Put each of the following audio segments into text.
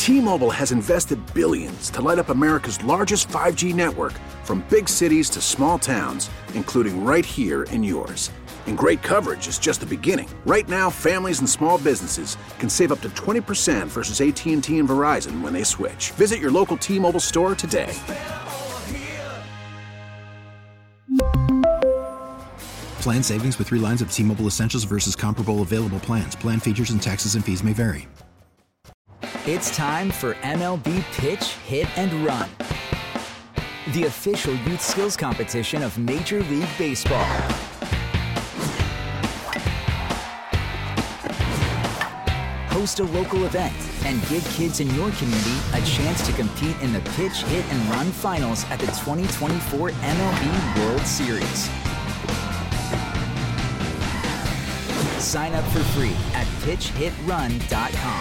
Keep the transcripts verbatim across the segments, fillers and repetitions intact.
T-Mobile has invested billions to light up America's largest five G network, from big cities to small towns, including right here in yours. And great coverage is just the beginning. Right now, families and small businesses can save up to twenty percent versus A T and T and Verizon when they switch. Visit your local T-Mobile store today. Plan savings with three lines of T-Mobile Essentials versus comparable available plans. Plan features and taxes and fees may vary. It's time for M L B Pitch, Hit, and Run, the official youth skills competition of Major League Baseball. Host a local event and give kids in your community a chance to compete in the Pitch, Hit, and Run finals at the twenty twenty-four M L B World Series. Sign up for free at pitch hit run dot com.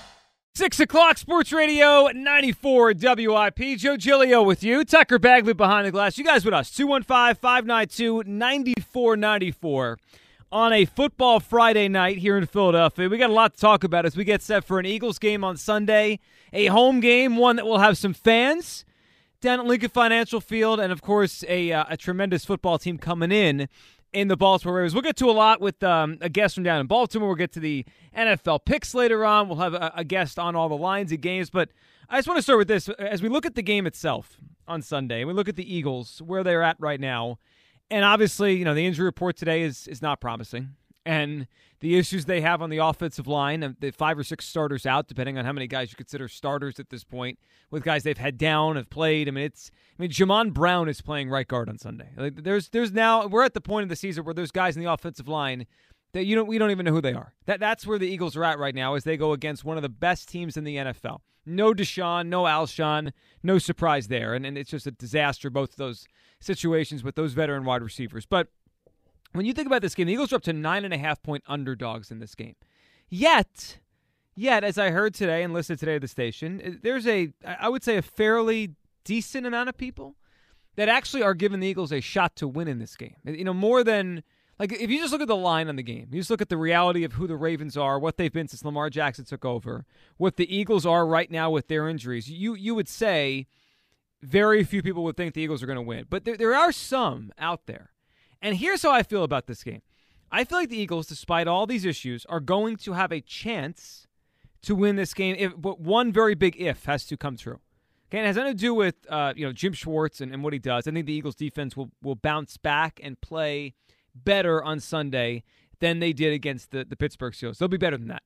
Six o'clock, Sports Radio ninety-four W I P. Joe Giglio with you. Tucker Bagley behind the glass. You guys with us. two one five, five nine two, nine four nine four on a football Friday night here in Philadelphia. We got a lot to talk about as we get set for an Eagles game on Sunday. A home game, one that will have some fans down at Lincoln Financial Field, and, of course, a, uh, a tremendous football team coming in in the Baltimore Ravens. We'll get to a lot with um, a guest from down in Baltimore. We'll get to the N F L picks later on. We'll have a, a guest on all the lines of games. But I just want to start with this. As we look at the game itself on Sunday, and we look at the Eagles, where they're at right now, and obviously, you know, the injury report today is is not promising. And the issues they have on the offensive line, the five or six starters out, depending on how many guys you consider starters at this point, with guys they've had down, have played. I mean, it's I mean, Jamon Brown is playing right guard on Sunday. Like, there's there's now we're at the point of the season where there's guys in the offensive line that you don't we don't even know who they are. That that's where the Eagles are at right now as they go against one of the best teams in the N F L. No Deshaun, no Alshon, no surprise there, and and it's just a disaster both of those situations with those veteran wide receivers. But when you think about this game, the Eagles are up to nine and a half point underdogs in this game. Yet, yet, as I heard today and listened today to the station, there's a, I would say, a fairly decent amount of people that actually are giving the Eagles a shot to win in this game. You know, more than, like, if you just look at the line on the game, you just look at the reality of who the Ravens are, what they've been since Lamar Jackson took over, what the Eagles are right now with their injuries, you you would say very few people would think the Eagles are going to win. But there, there are some out there. And here's how I feel about this game. I feel like the Eagles, despite all these issues, are going to have a chance to win this game. If, but one very big if has to come true. Okay, and it has nothing to do with uh, you know Jim Schwartz and, and what he does. I think the Eagles defense will, will bounce back and play better on Sunday than they did against the, the Pittsburgh Steelers. They'll be better than that.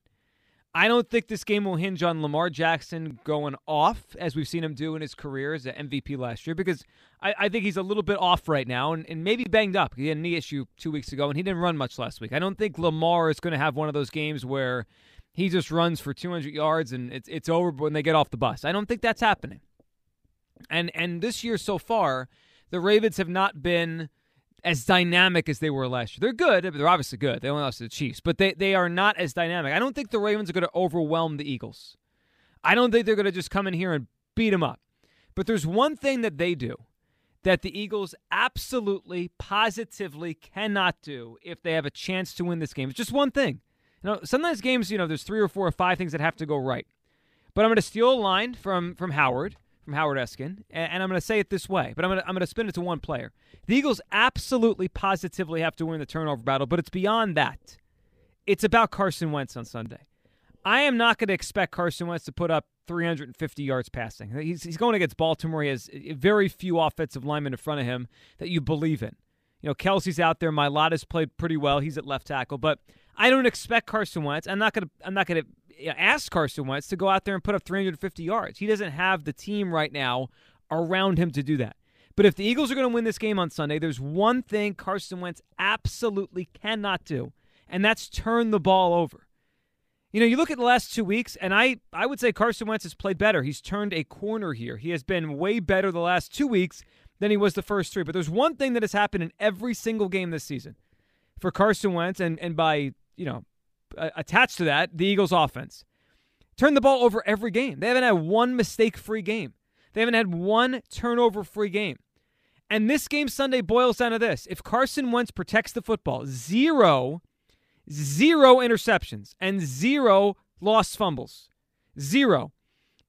I don't think this game will hinge on Lamar Jackson going off, as we've seen him do in his career as an M V P last year, because I, I think he's a little bit off right now and, and maybe banged up. He had a knee issue two weeks ago, and he didn't run much last week. I don't think Lamar is going to have one of those games where he just runs for two hundred yards and it's it's over when they get off the bus. I don't think that's happening. And and this year so far, the Ravens have not been as dynamic as they were last year. They're good. They're obviously good. They only lost to the Chiefs. But they, they are not as dynamic. I don't think the Ravens are going to overwhelm the Eagles. I don't think they're going to just come in here and beat them up. But there's one thing that they do that the Eagles absolutely, positively cannot do if they have a chance to win this game. It's just one thing. You know, sometimes games, you know, there's three or four or five things that have to go right. But I'm going to steal a line from, from Howard. From Howard Eskin, and I'm going to say it this way, but I'm going to I'm going to spin it to one player. The Eagles absolutely, positively have to win the turnover battle, but it's beyond that. It's about Carson Wentz on Sunday. I am not going to expect Carson Wentz to put up three hundred fifty yards passing. He's he's going against Baltimore. He has very few offensive linemen in front of him that you believe in. You know, Kelsey's out there. Mailata's played pretty well. He's at left tackle, but I don't expect Carson Wentz. I'm not going to I'm not going to ask Carson Wentz to go out there and put up three hundred fifty yards. He doesn't have the team right now around him to do that. But if the Eagles are going to win this game on Sunday, there's one thing Carson Wentz absolutely cannot do, and that's turn the ball over. You know, you look at the last two weeks, and I, I would say Carson Wentz has played better. He's turned a corner here. He has been way better the last two weeks than he was the first three. But there's one thing that has happened in every single game this season for Carson Wentz, and, and by, you know, attached to that, the Eagles' offense. Turn the ball over every game. They haven't had one mistake-free game. They haven't had one turnover-free game. And this game Sunday boils down to this. If Carson Wentz protects the football, zero, zero interceptions and zero lost fumbles. Zero.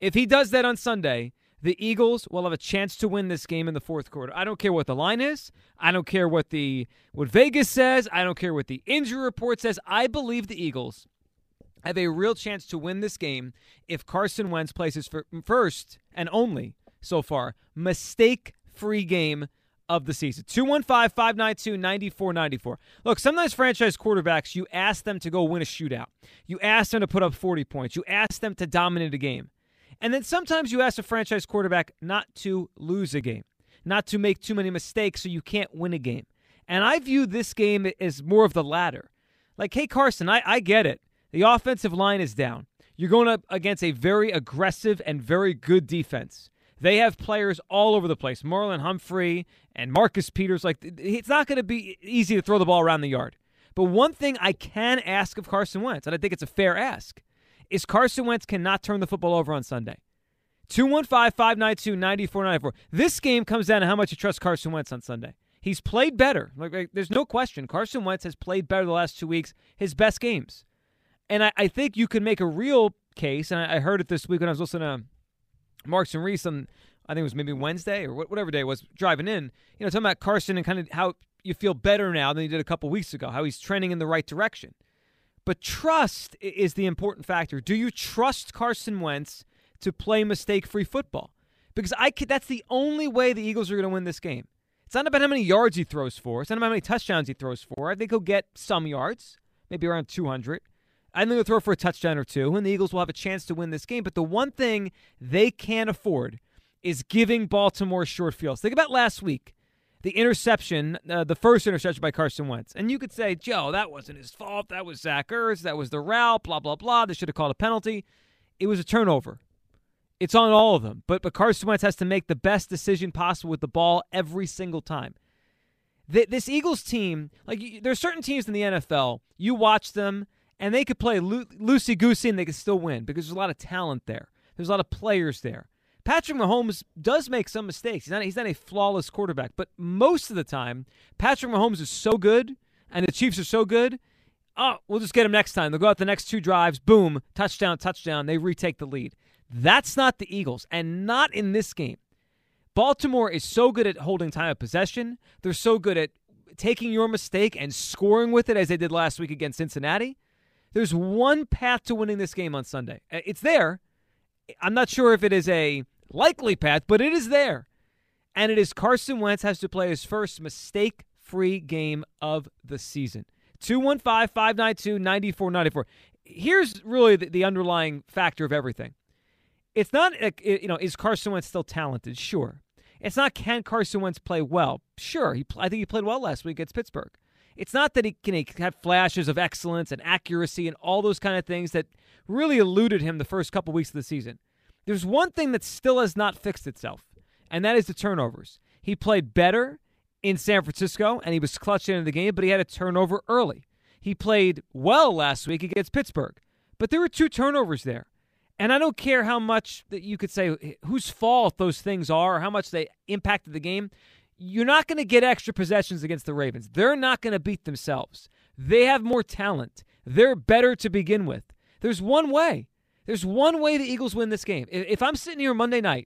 If he does that on Sunday, the Eagles will have a chance to win this game in the fourth quarter. I don't care what the line is. I don't care what the what Vegas says. I don't care what the injury report says. I believe the Eagles have a real chance to win this game if Carson Wentz plays his first and only, so far, mistake-free game of the season. two one five, five nine two, nine four nine four. Look, sometimes franchise quarterbacks, you ask them to go win a shootout. You ask them to put up forty points. You ask them to dominate a game. And then sometimes you ask a franchise quarterback not to lose a game, not to make too many mistakes so you can't win a game. And I view this game as more of the latter. Like, hey, Carson, I, I get it. The offensive line is down. You're going up against a very aggressive and very good defense. They have players all over the place, Marlon Humphrey and Marcus Peters. Like, it's not going to be easy to throw the ball around the yard. But one thing I can ask of Carson Wentz, and I think it's a fair ask, is Carson Wentz cannot turn the football over on Sunday. two one five, five nine two, nine four nine four. This game comes down to how much you trust Carson Wentz on Sunday. He's played better. Like, like, there's no question. Carson Wentz has played better the last two weeks, his best games. And I, I think you can make a real case, and I, I heard it this week when I was listening to Marks and Reese on, I think it was maybe Wednesday or whatever day it was, driving in, you know, talking about Carson and kind of how you feel better now than you did a couple weeks ago, how he's trending in the right direction. But trust is the important factor. Do you trust Carson Wentz to play mistake-free football? Because I could, that's the only way the Eagles are going to win this game. It's not about how many yards he throws for. It's not about how many touchdowns he throws for. I think he'll get some yards, maybe around two hundred. I think he'll throw for a touchdown or two, and the Eagles will have a chance to win this game. But the one thing they can't afford is giving Baltimore short fields. Think about last week. The interception, uh, the first interception by Carson Wentz. And you could say, Joe, that wasn't his fault. That was Zach Ertz. That was the route, blah, blah, blah. They should have called a penalty. It was a turnover. It's on all of them. But, but Carson Wentz has to make the best decision possible with the ball every single time. The, this Eagles team, like you, there are certain teams in the N F L, you watch them, and they could play lo- loosey-goosey and they could still win because there's a lot of talent there. There's a lot of players there. Patrick Mahomes does make some mistakes. He's not, he's not a flawless quarterback. But most of the time, Patrick Mahomes is so good, and the Chiefs are so good, oh, we'll just get him next time. They'll go out the next two drives, boom, touchdown, touchdown. They retake the lead. That's not the Eagles, and not in this game. Baltimore is so good at holding time of possession. They're so good at taking your mistake and scoring with it, as they did last week against Cincinnati. There's one path to winning this game on Sunday. It's there. I'm not sure if it is a likely path, but it is there. And it is Carson Wentz has to play his first mistake-free game of the season. two one five, five nine two, nine four nine four. Here's really the, the underlying factor of everything. It's not, you know, is Carson Wentz still talented? Sure. It's not, can Carson Wentz play well? Sure. He, I think he played well last week against Pittsburgh. It's not that he can have flashes of excellence and accuracy and all those kind of things that really eluded him the first couple weeks of the season. There's one thing that still has not fixed itself, and that is the turnovers. He played better in San Francisco, and he was clutch into the game, but he had a turnover early. He played well last week against Pittsburgh, but there were two turnovers there. And I don't care how much that you could say whose fault those things are or how much they impacted the game. You're not going to get extra possessions against the Ravens. They're not going to beat themselves. They have more talent. They're better to begin with. There's one way. There's one way the Eagles win this game. If I'm sitting here Monday night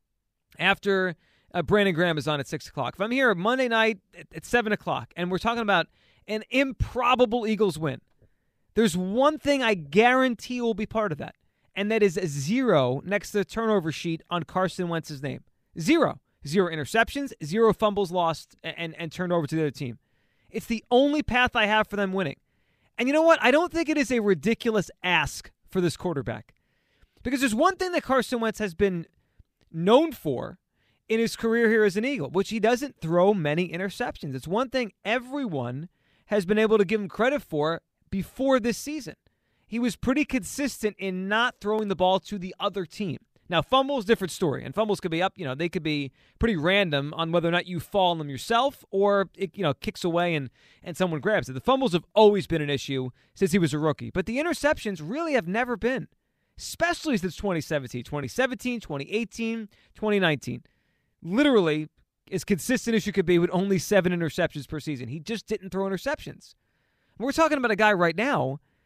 after uh, Brandon Graham is on at six o'clock, if I'm here Monday night at, at seven o'clock and we're talking about an improbable Eagles win, there's one thing I guarantee will be part of that, and that is a zero next to the turnover sheet on Carson Wentz's name. Zero. Zero interceptions, zero fumbles lost, and, and turned over to the other team. It's the only path I have for them winning. And you know what? I don't think it is a ridiculous ask for this quarterback. Because there's one thing that Carson Wentz has been known for in his career here as an Eagle, which he doesn't throw many interceptions. It's one thing everyone has been able to give him credit for before this season. He was pretty consistent in not throwing the ball to the other team. Now, fumbles, different story. And fumbles could be up, you know, they could be pretty random on whether or not you fall on them yourself or it, you know, kicks away and, and someone grabs it. The fumbles have always been an issue since he was a rookie. But the interceptions really have never been, especially since twenty seventeen. twenty seventeen, twenty eighteen, twenty nineteen. Literally as consistent as you could be with only seven interceptions per season. He just didn't throw interceptions. We're talking about a guy right now,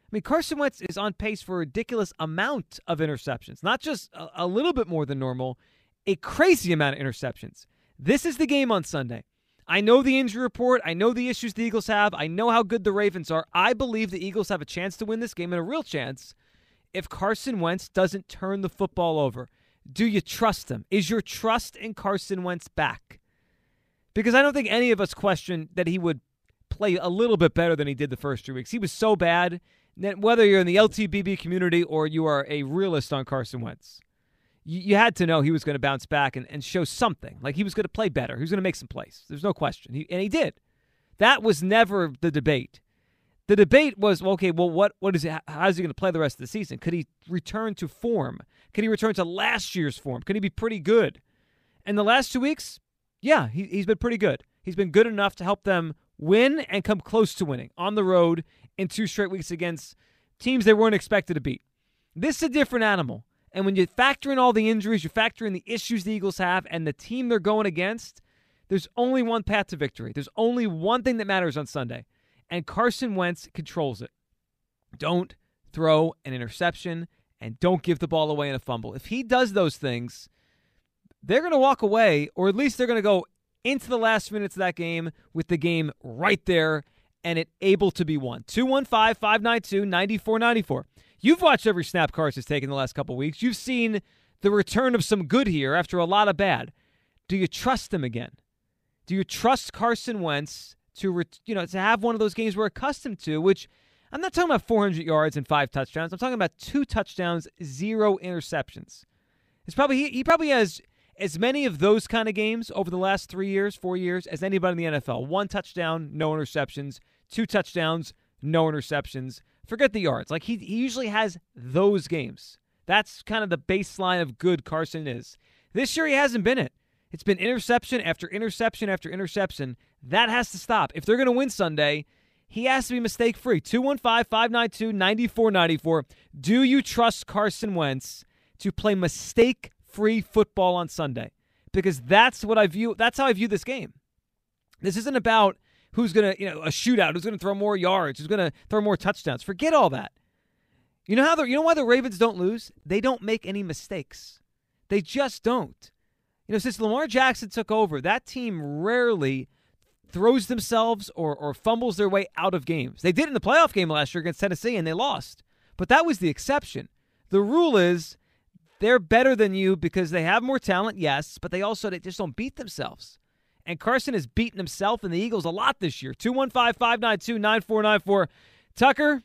mean, Carson Wentz is on pace for a ridiculous amount of interceptions, not just a, a little bit more than normal, a crazy amount of interceptions. This is the game on Sunday. I know the injury report. I know the issues the Eagles have. I know how good the Ravens are. I believe the Eagles have a chance to win this game, and a real chance, if Carson Wentz doesn't turn the football over. Do you trust him? Is your trust in Carson Wentz back? Because I don't think any of us question that he would play a little bit better than he did the first two weeks. He was so bad that whether you're in the L T B B community or you are a realist on Carson Wentz, you, you had to know he was going to bounce back and, and show something. Like he was going to play better. He was going to make some plays. There's no question. He, and he did. That was never the debate. The debate was, well, okay, well, what what is it? How is he going to play the rest of the season? Could he return to form? Could he return to last year's form? Could he be pretty good? And the last two weeks, yeah, he, he's been pretty good. He's been good enough to help them win and come close to winning on the road in two straight weeks against teams they weren't expected to beat. This is a different animal. And when you factor in all the injuries, you factor in the issues the Eagles have and the team they're going against, there's only one path to victory. There's only one thing that matters on Sunday. And Carson Wentz controls it. Don't throw an interception and don't give the ball away in a fumble. If he does those things, they're going to walk away, or at least they're going to go into the last minutes of that game with the game right there and it able to be won. two one five, five nine two, nine four nine four. You've watched every snap Carson's taken the last couple weeks. You've seen the return of some good here after a lot of bad. Do you trust him again? Do you trust Carson Wentz to, you know, to have one of those games we're accustomed to, which I'm not talking about four hundred yards and five touchdowns. I'm talking about two touchdowns, zero interceptions. It's probably he, he probably has as many of those kind of games over the last three years, four years as anybody in the N F L. One touchdown, no interceptions. Two touchdowns, no interceptions. Forget the yards. Like he, he usually has those games. That's kind of the baseline of good Carson is. This year he hasn't been it. It's been interception after interception after interception. That has to stop. If they're going to win Sunday, he has to be mistake-free. two one five, five nine two, nine four nine four. Do you trust Carson Wentz to play mistake-free football on Sunday? Because that's what I view. That's how I view this game. This isn't about who's going to, you know, a shootout, who's going to throw more yards, who's going to throw more touchdowns. Forget all that. You know how the, you know why the Ravens don't lose? They don't make any mistakes. They just don't. You know, since Lamar Jackson took over, that team rarely throws themselves or, or fumbles their way out of games. They did in the playoff game last year against Tennessee, and they lost. But that was the exception. The rule is they're better than you because they have more talent, yes, but they also they just don't beat themselves. And Carson has beaten himself and the Eagles a lot this year. two one five, five nine two, nine four nine four. Tucker,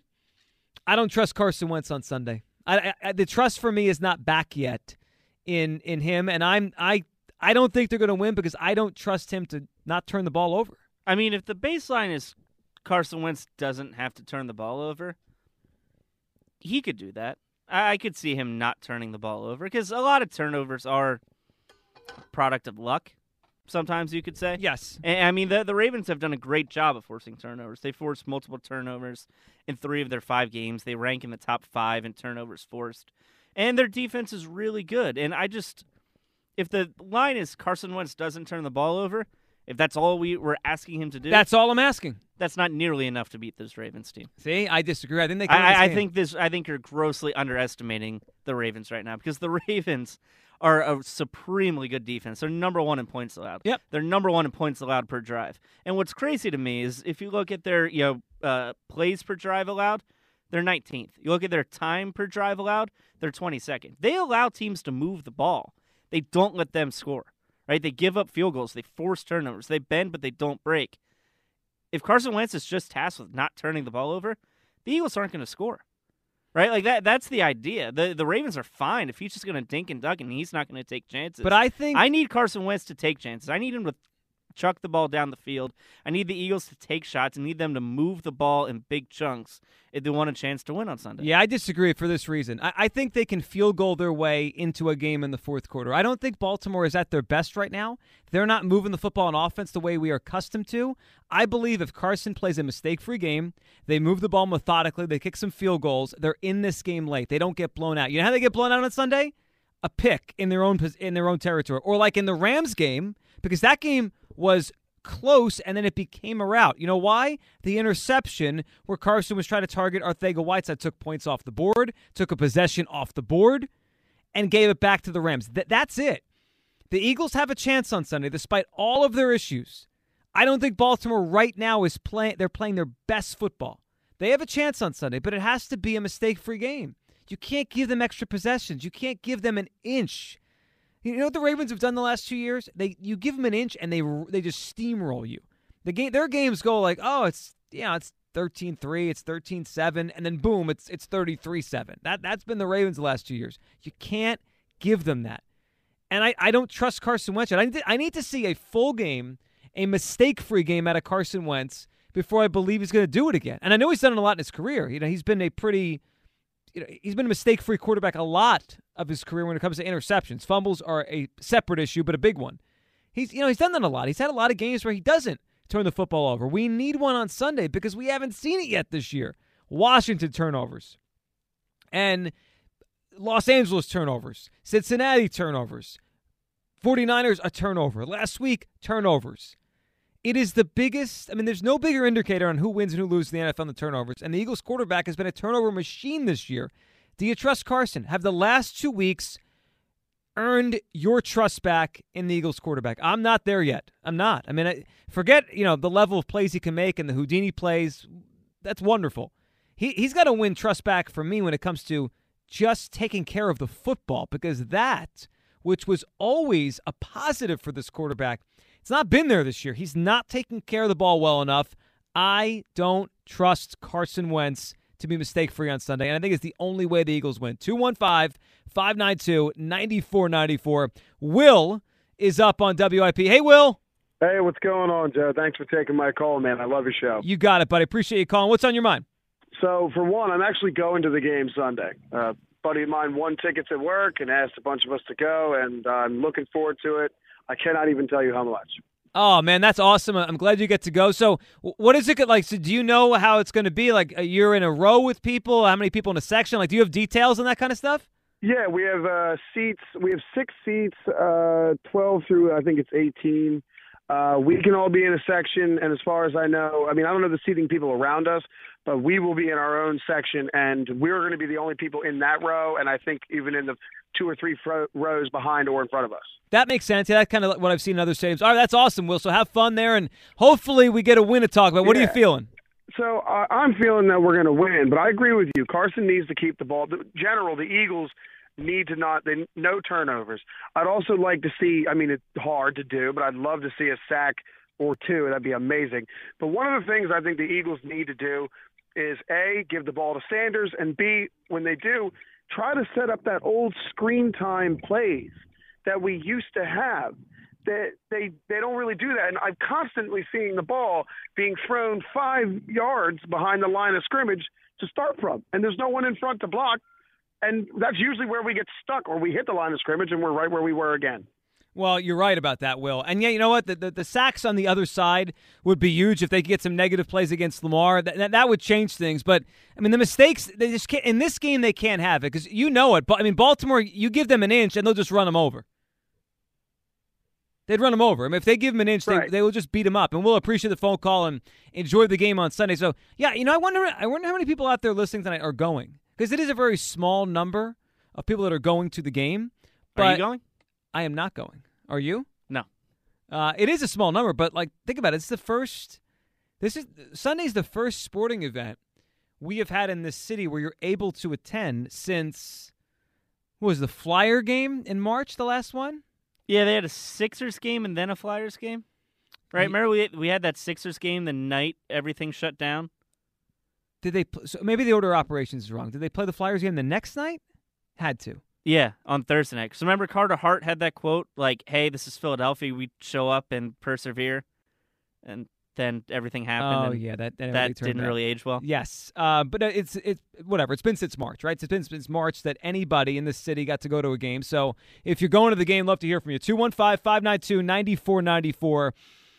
I don't trust Carson Wentz on Sunday. I, I, the trust for me is not back yet in in him, and I'm I I don't think they're going to win because I don't trust him to not turn the ball over. I mean, if the baseline is Carson Wentz doesn't have to turn the ball over, he could do that. I, I could see him not turning the ball over because a lot of turnovers are a product of luck. Sometimes you could say. Yes. And, I mean, the, the Ravens have done a great job of forcing turnovers. They forced multiple turnovers in three of their five games. They rank in the top five in turnovers forced. And their defense is really good. And I just, if the line is Carson Wentz doesn't turn the ball over, if that's all we were asking him to do. That's all I'm asking. That's not nearly enough to beat this Ravens team. See, I disagree. I think they can win this I, I game. think this. I think you're grossly underestimating the Ravens right now because the Ravens are a supremely good defense. They're number one in points allowed. Yep. They're number one in points allowed per drive. And what's crazy to me is if you look at their you know uh, plays per drive allowed, they're nineteenth. You look at their time per drive allowed, they're twenty-second. They allow teams to move the ball. They don't let them score. Right? They give up field goals. They force turnovers. They bend, but they don't break. If Carson Wentz is just tasked with not turning the ball over, the Eagles aren't going to score. Right? Like that that's the idea. The the Ravens are fine if he's just going to dink and duck and he's not going to take chances. But I think I need Carson Wentz to take chances. I need him to chuck the ball down the field. I need the Eagles to take shots. I need them to move the ball in big chunks if they want a chance to win on Sunday. Yeah, I disagree for this reason. I, I think they can field goal their way into a game in the fourth quarter. I don't think Baltimore is at their best right now. They're not moving the football on offense the way we are accustomed to. I believe if Carson plays a mistake-free game, they move the ball methodically, they kick some field goals, they're in this game late. They don't get blown out. You know how they get blown out on Sunday? A pick in their own in their own territory. Or like in the Rams game, because that game was close, and then it became a rout. You know why? The interception where Carson was trying to target Arcega-Whiteside took points off the board, took a possession off the board, and gave it back to the Rams. Th- that's it. The Eagles have a chance on Sunday, despite all of their issues. I don't think Baltimore right now is playing. They're playing their best football. They have a chance on Sunday, but it has to be a mistake-free game. You can't give them extra possessions. You can't give them an inch. You know what the Ravens have done the last two years? They you give them an inch and they they just steamroll you. The game their games go like, oh, it's yeah, it's thirteen three, it's thirteen seven, and then boom, it's it's thirty-three seven. That that's been the Ravens the last two years. You can't give them that. And I, I don't trust Carson Wentz. I need to, I need to see a full game, a mistake-free game out of Carson Wentz before I believe he's going to do it again. And I know he's done it a lot in his career. You know, he's been a pretty You know, he's been a mistake-free quarterback a lot of his career when it comes to interceptions. Fumbles are a separate issue, but a big one. He's, you know, he's done that a lot. He's had a lot of games where he doesn't turn the football over. We need one on Sunday because we haven't seen it yet this year. Washington turnovers, and Los Angeles turnovers, Cincinnati turnovers, 49ers a turnover. Last week, turnovers. It is the biggest, I mean, there's no bigger indicator on who wins and who loses in the N F L than the turnovers. And the Eagles quarterback has been a turnover machine this year. Do you trust Carson? Have the last two weeks earned your trust back in the Eagles quarterback? I'm not there yet. I'm not. I mean, I, forget, you know, the level of plays he can make and the Houdini plays. That's wonderful. He, he's got to win trust back for me when it comes to just taking care of the football, because that, which was always a positive for this quarterback, it's not been there this year. He's not taking care of the ball well enough. I don't trust Carson Wentz to be mistake-free on Sunday, and I think it's the only way the Eagles win. two one five, five nine two, nine four nine four. Will is up on W I P. Hey, Will. Hey, what's going on, Joe? Thanks for taking my call, man. I love your show. You got it, buddy. Appreciate you calling. What's on your mind? So, for one, I'm actually going to the game Sunday. Uh, buddy of mine won tickets at work and asked a bunch of us to go, and I'm looking forward to it. I cannot even tell you how much. Oh, man, that's awesome. I'm glad you get to go. So what is it like? So do you know how it's going to be? Like, a year in a row with people? How many people in a section? Like, do you have details on that kind of stuff? Yeah, we have uh, seats. We have six seats, uh, twelve through, I think it's eighteen. Uh, we can all be in a section, and as far as I know, I mean, I don't know the seating people around us, but we will be in our own section, and we're going to be the only people in that row, and I think even in the two or three fro- rows behind or in front of us. That makes sense. Yeah, that's kind of what I've seen in other stadiums. All right, that's awesome, Will. So have fun there, and hopefully we get a win to talk about. What yeah. are you feeling? So uh, I'm feeling that we're going to win, but I agree with you. Carson needs to keep the ball. In general, the Eagles need to not they, – no turnovers. I'd also like to see – I mean, it's hard to do, but I'd love to see a sack or two. That'd be amazing. But one of the things I think the Eagles need to do is, A, give the ball to Sanders, and B, when they do, try to set up that old screen time plays that we used to have. They, they, they don't really do that. And I'm constantly seeing the ball being thrown five yards behind the line of scrimmage to start from, and there's no one in front to block. And that's usually where we get stuck, or we hit the line of scrimmage and we're right where we were again. Well, you're right about that, Will. And yeah, you know what? The, the, the sacks on the other side would be huge if they could get some negative plays against Lamar. That, that, that would change things. But, I mean, the mistakes, they just can't, in this game, they can't have it because you know it. But, I mean, Baltimore, you give them an inch and they'll just run them over. They'd run them over. I mean, if they give them an inch, right. they, they will just beat them up. And we'll appreciate the phone call and enjoy the game on Sunday. So, yeah, you know, I wonder, I wonder how many people out there listening tonight are going. Because it is a very small number of people that are going to the game. But are you going? I am not going. Are you? No. Uh, it is a small number, but like think about it. It's the first. This is Sunday's the first sporting event we have had in this city where you're able to attend since. What was the Flyer game in March? The last one. Yeah, they had a Sixers game and then a Flyers game. Right? Yeah. Remember we we had that Sixers game the night everything shut down. Did they? So maybe the order of operations is wrong. Did they play the Flyers game the next night? Had to. Yeah, on Thursday night. So remember Carter Hart had that quote, like, hey, this is Philadelphia. We show up and persevere. And then everything happened. Oh, and yeah. That, that, that really didn't out. really age well. Yes. Uh, but it's it's whatever. It's been since March, right? It's been since March that anybody in this city got to go to a game. So if you're going to the game, love to hear from you. two one five, five nine two, nine four nine four.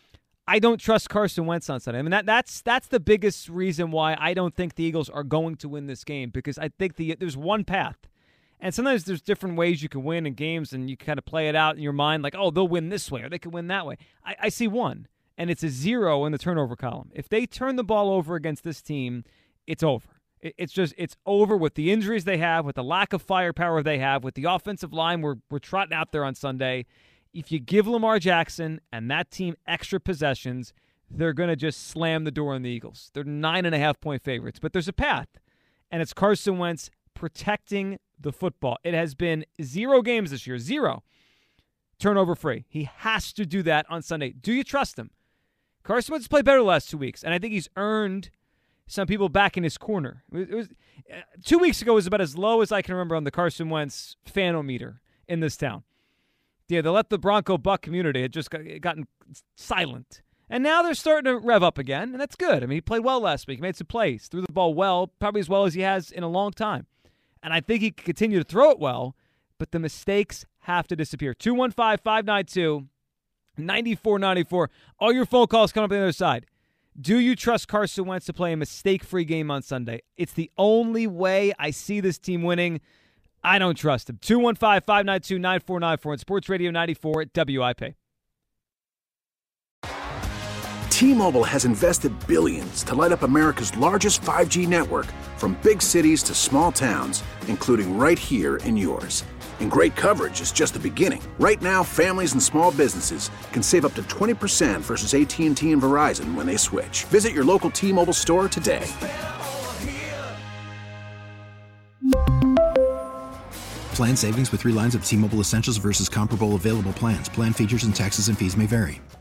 I don't trust Carson Wentz on Sunday. I mean, that, that's that's the biggest reason why I don't think the Eagles are going to win this game, because I think the there's one path. And sometimes there's different ways you can win in games, and you kind of play it out in your mind like, oh, they'll win this way or they can win that way. I, I see one, and it's a zero in the turnover column. If they turn the ball over against this team, it's over. It's just, it's over with the injuries they have, with the lack of firepower they have, with the offensive line we're, we're trotting out there on Sunday. If you give Lamar Jackson and that team extra possessions, they're going to just slam the door on the Eagles. They're nine and a half point favorites, but there's a path, and it's Carson Wentz protecting the football. It has been zero games this year, zero turnover free. He has to do that on Sunday. Do you trust him? Carson Wentz played better the last two weeks, and I think he's earned some people back in his corner. It was, uh, two weeks ago was about as low as I can remember on the Carson Wentz fanometer in this town. Yeah, they let the Bronco Buck community had just got, gotten silent. And now they're starting to rev up again, and that's good. I mean, he played well last week. He made some plays, threw the ball well, probably as well as he has in a long time. And I think he can continue to throw it well, but the mistakes have to disappear. two one five, five nine two, nine four nine four. All your phone calls come up on the other side. Do you trust Carson Wentz to play a mistake-free game on Sunday? It's the only way I see this team winning. I don't trust him. two one five, five nine two, nine four nine four on Sports Radio ninety-four at W I P. T-Mobile has invested billions to light up America's largest five G network, from big cities to small towns, including right here in yours. And great coverage is just the beginning. Right now, families and small businesses can save up to twenty percent versus A T and T and Verizon when they switch. Visit your local T-Mobile store today. Plan savings with three lines of T-Mobile Essentials versus comparable available plans. Plan features and taxes and fees may vary.